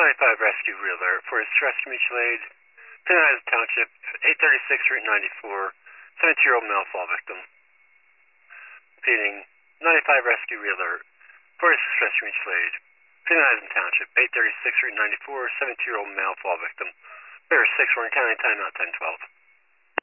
95 rescue alert for a rescue mutual aid, Penn Township, 836 Route 94, 70-year-old male fall victim. Repeating, 95 rescue alert for a rescue mutual aid, Penn Township, 836 Route 94, 72-year-old male fall victim. Bear 6, Warren County, timeout 1012.